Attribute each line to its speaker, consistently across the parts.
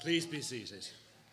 Speaker 1: Please be seated.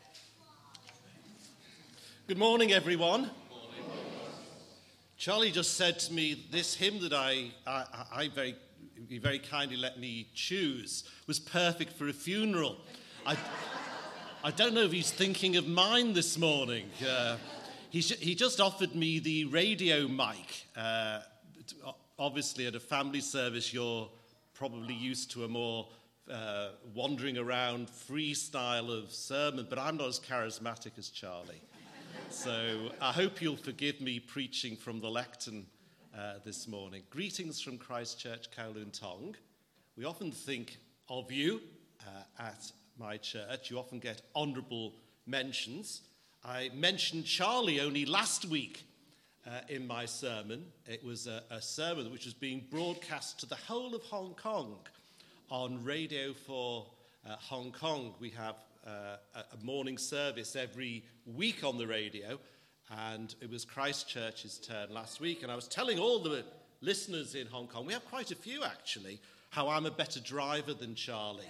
Speaker 1: Good morning, everyone. Charlie just said to me this hymn that he very kindly let me choose was perfect for a funeral. I don't know if he's thinking of mine this morning. He just offered me the radio mic. Obviously, at a family service, you're probably used to a more wandering around freestyle of sermon, but I'm not as charismatic as Charlie. So I hope you'll forgive me preaching from the lectern this morning. Greetings from Christchurch, Kowloon Tong. We often think of you at my church. You often get honourable mentions. I mentioned Charlie only last week in my sermon. It was a sermon which was being broadcast to the whole of Hong Kong on Radio for Hong Kong. We have a morning service every week on the radio, and it was Christchurch's turn last week. And I was telling all the listeners in Hong Kong, we have quite a few actually, how I'm a better driver than Charlie.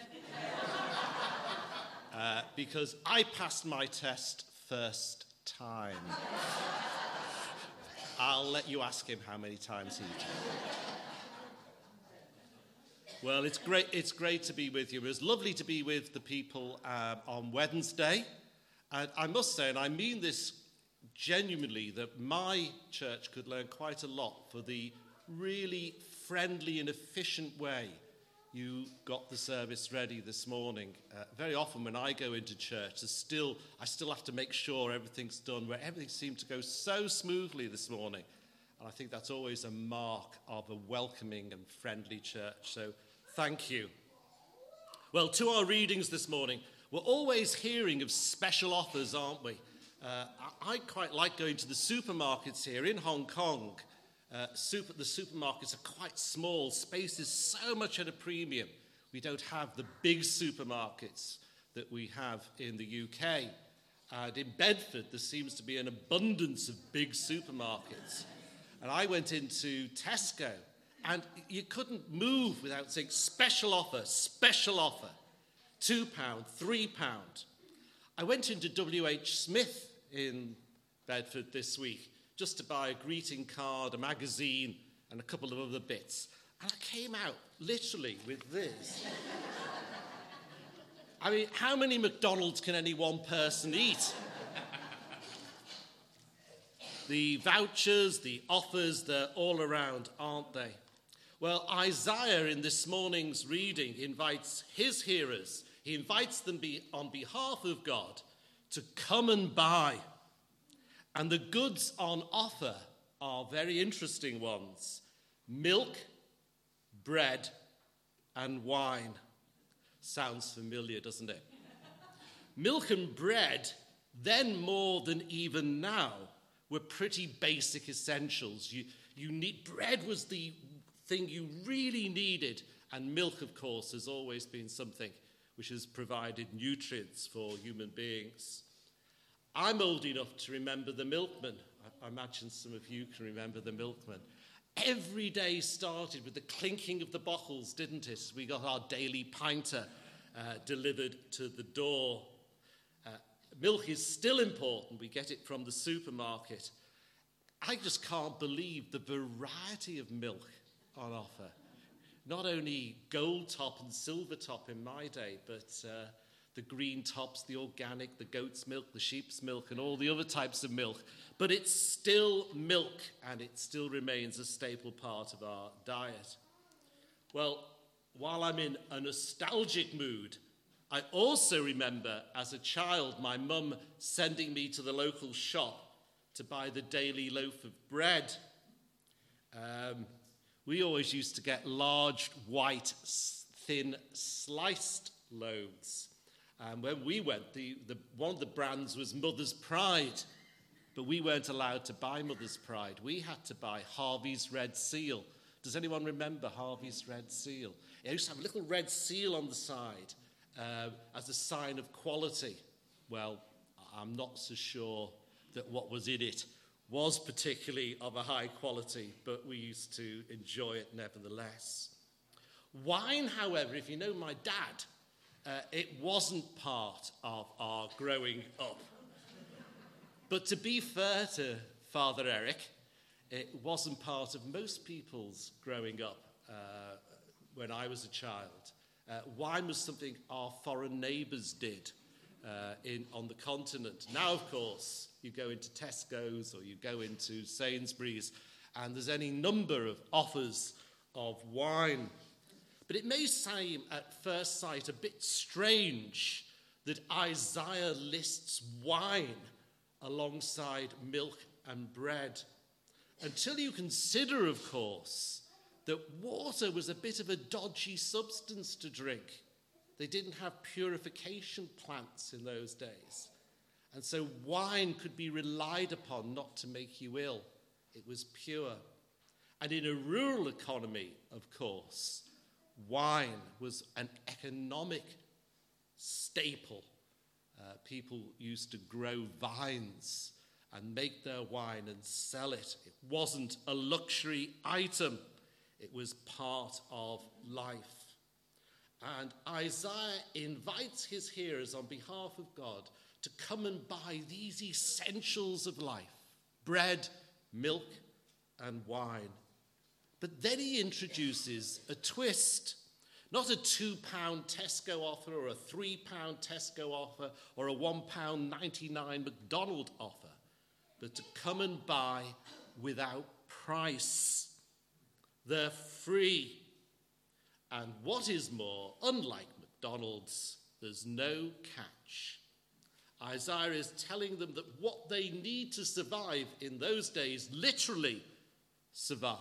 Speaker 1: Because I passed my test first time. I'll let you ask him how many times he did. Well, it's great to be with you. It was lovely to be with the people on Wednesday. And I must say, and I mean this genuinely, that my church could learn quite a lot for the really friendly and efficient way you got the service ready this morning. Very often when I go into church, I still have to make sure everything's done, where everything seemed to go so smoothly this morning. And I think that's always a mark of a welcoming and friendly church. So thank you. Well, to our readings this morning, we're always hearing of special offers, aren't we? I quite like going to the supermarkets here in Hong Kong. The supermarkets are quite small. Space is so much at a premium. We don't have the big supermarkets that we have in the UK. And in Bedford, there seems to be an abundance of big supermarkets. And I went into Tesco, and you couldn't move without saying, special offer, £2, £3. I went into W.H. Smith in Bedford this week just to buy a greeting card, a magazine, and a couple of other bits. And I came out literally with this. I mean, how many McDonald's can any one person eat? The vouchers, the offers, they're all around, aren't they? Well, Isaiah in this morning's reading invites his hearers, he invites them on behalf of God to come and buy. And the goods on offer are very interesting ones. Milk, bread, and wine. Sounds familiar, doesn't it? Milk and bread, then more than even now, were pretty basic essentials. Bread was the thing you really needed, and milk, of course, has always been something which has provided nutrients for human beings. I'm old enough to remember the milkman. I imagine some of you can remember the milkman. Every day started with the clinking of the bottles, didn't it? We got our daily pinter delivered to the door. Milk is still important. We get it from the supermarket. I just can't believe the variety of milk on offer. Not only gold top and silver top in my day, but the green tops, the organic, the goat's milk, the sheep's milk, and all the other types of milk. But it's still milk, and it still remains a staple part of our diet. Well, while I'm in a nostalgic mood, I also remember as a child my mum sending me to the local shop to buy the daily loaf of bread. We always used to get large, white, thin, sliced loaves. And when we went, one of the brands was Mother's Pride, but we weren't allowed to buy Mother's Pride. We had to buy Harvey's Red Seal. Does anyone remember Harvey's Red Seal? It used to have a little red seal on the side as a sign of quality. Well, I'm not so sure that what was in it was particularly of a high quality, but we used to enjoy it nevertheless. Wine, however, if you know my dad, It wasn't part of our growing up. But to be fair to Father Eric, it wasn't part of most people's growing up when I was a child. Wine was something our foreign neighbours did on the continent. Now, of course, you go into Tesco's or you go into Sainsbury's and there's any number of offers of wine. But it may seem at first sight a bit strange that Isaiah lists wine alongside milk and bread, until you consider, of course, that water was a bit of a dodgy substance to drink. They didn't have purification plants in those days. And so wine could be relied upon not to make you ill. It was pure. And in a rural economy, of course, wine was an economic staple. People used to grow vines and make their wine and sell it. It wasn't a luxury item. It was part of life. And Isaiah invites his hearers on behalf of God to come and buy these essentials of life: bread, milk, and wine. But then he introduces a twist. Not a £2 Tesco offer or a £3 Tesco offer or a £1.99 McDonald's offer, but to come and buy without price. They're free. And what is more, unlike McDonald's, there's no catch. Isaiah is telling them that what they need to survive in those days, literally survive,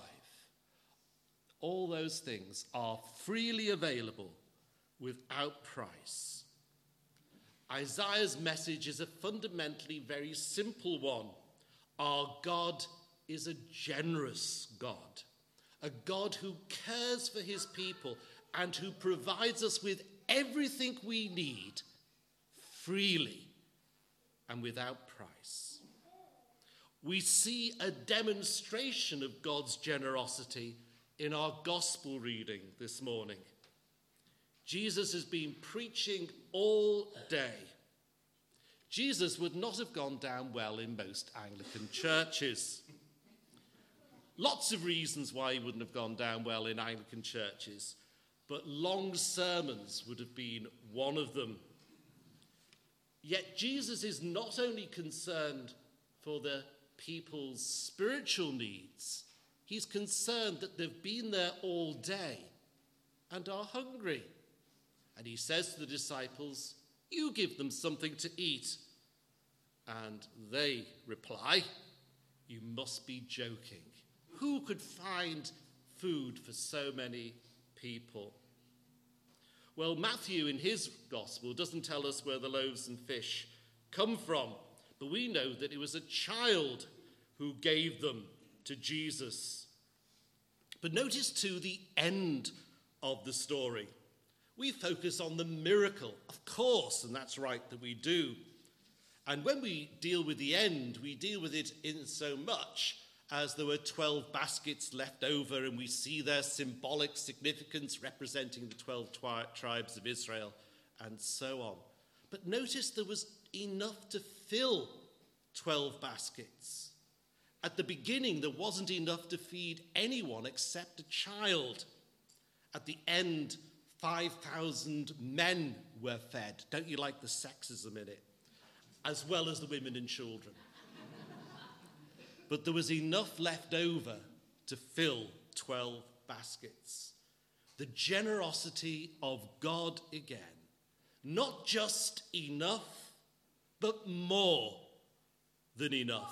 Speaker 1: all those things are freely available without price. Isaiah's message is a fundamentally very simple one. Our God is a generous God, a God who cares for his people and who provides us with everything we need freely and without price. We see a demonstration of God's generosity in our gospel reading this morning. Jesus has been preaching all day. Jesus would not have gone down well in most Anglican churches. Lots of reasons why he wouldn't have gone down well in Anglican churches, but long sermons would have been one of them. Yet Jesus is not only concerned for the people's spiritual needs, he's concerned that they've been there all day and are hungry. And he says to the disciples, "You give them something to eat." And they reply, "You must be joking. Who could find food for so many people?" Well, Matthew in his gospel doesn't tell us where the loaves and fish come from, but we know that it was a child who gave them to Jesus. But notice too the end of the story. We focus on the miracle, of course, and that's right that we do. And when we deal with the end, we deal with it in so much as there were 12 baskets left over, and we see their symbolic significance representing the 12 tribes of Israel, and so on. But notice there was enough to fill 12 baskets. At the beginning, there wasn't enough to feed anyone except a child. At the end, 5,000 men were fed. Don't you like the sexism in it? As well as the women and children. But there was enough left over to fill 12 baskets. The generosity of God again. Not just enough, but more than enough.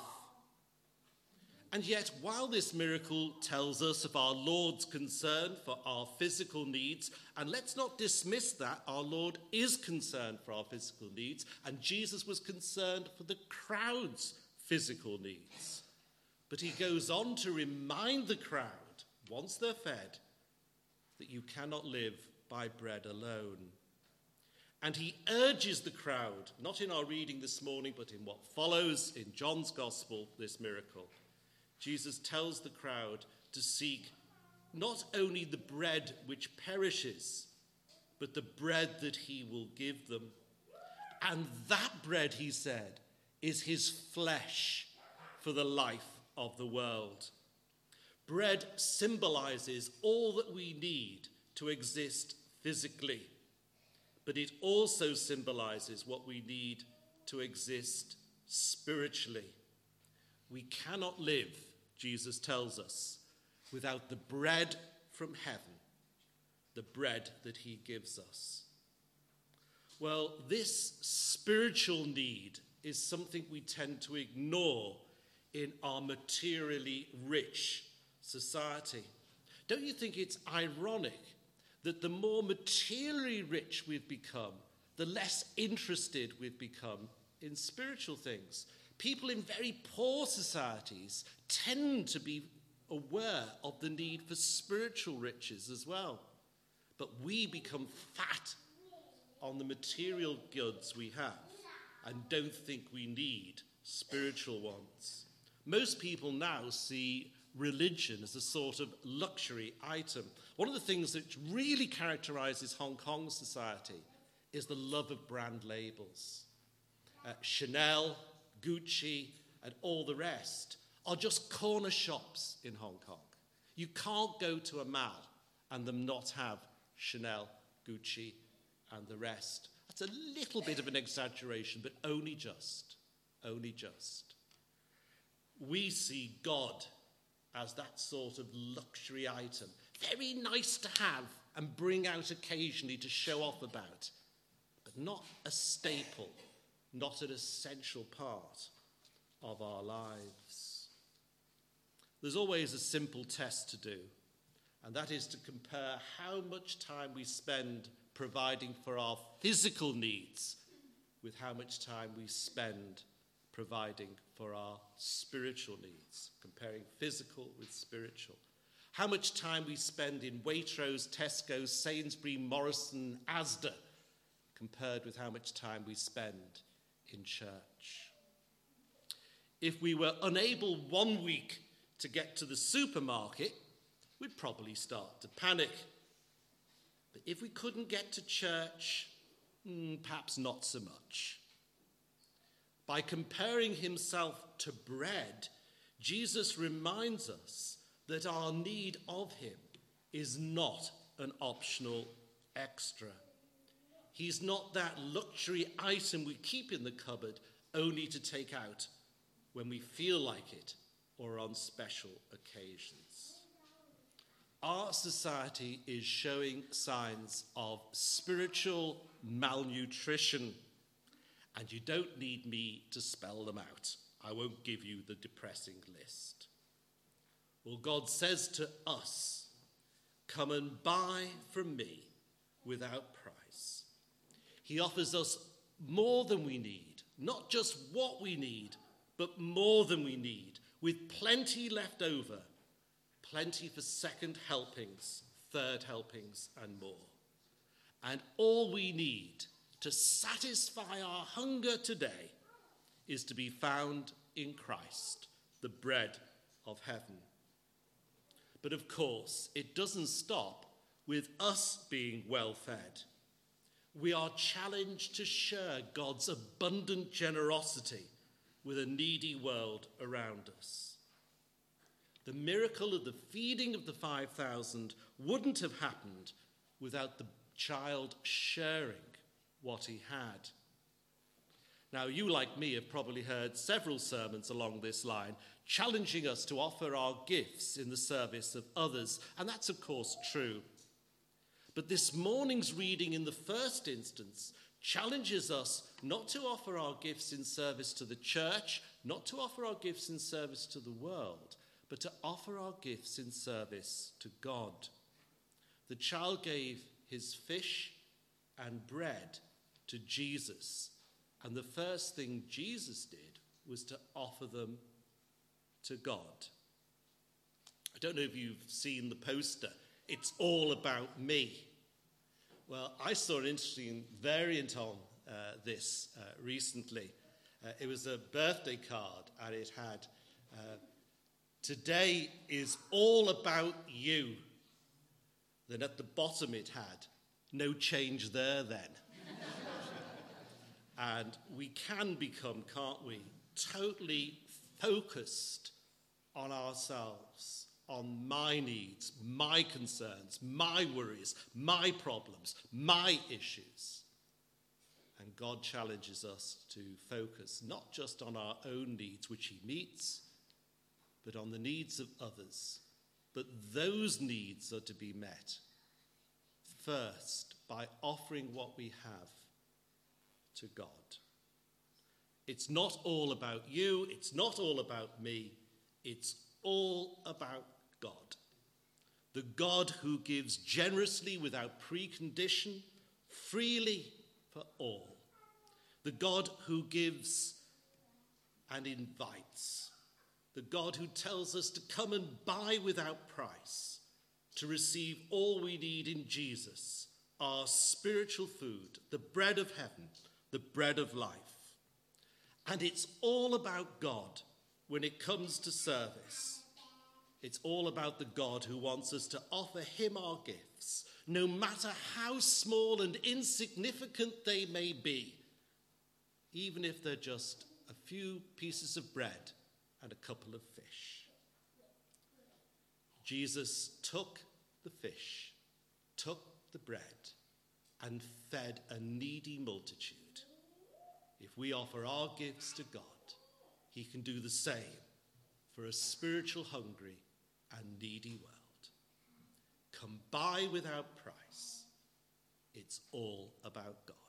Speaker 1: And yet, while this miracle tells us of our Lord's concern for our physical needs, and let's not dismiss that, our Lord is concerned for our physical needs, and Jesus was concerned for the crowd's physical needs. But he goes on to remind the crowd, once they're fed, that you cannot live by bread alone. And he urges the crowd, not in our reading this morning, but in what follows in John's Gospel, this miracle. Jesus tells the crowd to seek not only the bread which perishes, but the bread that he will give them. And that bread, he said, is his flesh for the life of the world. Bread symbolizes all that we need to exist physically, but it also symbolizes what we need to exist spiritually. We cannot live, Jesus tells us, without the bread from heaven, the bread that he gives us. Well, this spiritual need is something we tend to ignore in our materially rich society. Don't you think it's ironic that the more materially rich we've become, the less interested we've become in spiritual things? People in very poor societies tend to be aware of the need for spiritual riches as well. But we become fat on the material goods we have and don't think we need spiritual ones. Most people now see religion as a sort of luxury item. One of the things that really characterizes Hong Kong society is the love of brand labels. Chanel, Gucci, and all the rest are just corner shops in Hong Kong. You can't go to a mall and them not have Chanel, Gucci, and the rest. That's a little bit of an exaggeration, but only just. Only just. We see God as that sort of luxury item. Very nice to have and bring out occasionally to show off about, but not a staple, not an essential part of our lives. There's always a simple test to do, and that is to compare how much time we spend providing for our physical needs with how much time we spend providing for our spiritual needs, comparing physical with spiritual. How much time we spend in Waitrose, Tesco, Sainsbury, Morrison, Asda, compared with how much time we spend in church. If we were unable one week to get to the supermarket, we'd probably start to panic. But if we couldn't get to church, perhaps not so much. By comparing himself to bread, Jesus reminds us that our need of him is not an optional extra. He's not that luxury item we keep in the cupboard only to take out when we feel like it or on special occasions. Our society is showing signs of spiritual malnutrition, and you don't need me to spell them out. I won't give you the depressing list. Well, God says to us, "Come and buy from me without price." He offers us more than we need, not just what we need, but more than we need, with plenty left over, plenty for second helpings, third helpings, and more. And all we need to satisfy our hunger today is to be found in Christ, the bread of heaven. But of course, it doesn't stop with us being well fed. We are challenged to share God's abundant generosity with a needy world around us. The miracle of the feeding of the 5,000 wouldn't have happened without the child sharing what he had. Now, you, like me, have probably heard several sermons along this line, challenging us to offer our gifts in the service of others, and that's, of course, true. But this morning's reading, in the first instance, challenges us not to offer our gifts in service to the church, not to offer our gifts in service to the world, but to offer our gifts in service to God. The child gave his fish and bread to Jesus, and the first thing Jesus did was to offer them to God. I don't know if you've seen the poster. It's all about me. Well, I saw an interesting variant on this recently. It was a birthday card, and it had, "Today is all about you." Then at the bottom it had, No change there then. And we can become, can't we, totally focused on ourselves, on my needs, my concerns, my worries, my problems, my issues. And God challenges us to focus not just on our own needs, which he meets, but on the needs of others. But those needs are to be met first by offering what we have to God. It's not all about you, it's not all about me, it's all about God. The God who gives generously without precondition, freely for all. The God who gives and invites. The God who tells us to come and buy without price, to receive all we need in Jesus, our spiritual food, the bread of heaven, the bread of life. And it's all about God when it comes to service. It's all about the God who wants us to offer him our gifts, no matter how small and insignificant they may be, even if they're just a few pieces of bread and a couple of fish. Jesus took the fish, took the bread, and fed a needy multitude. If we offer our gifts to God, he can do the same for a spiritual hungry and needy world. Come buy without price. It's all about God.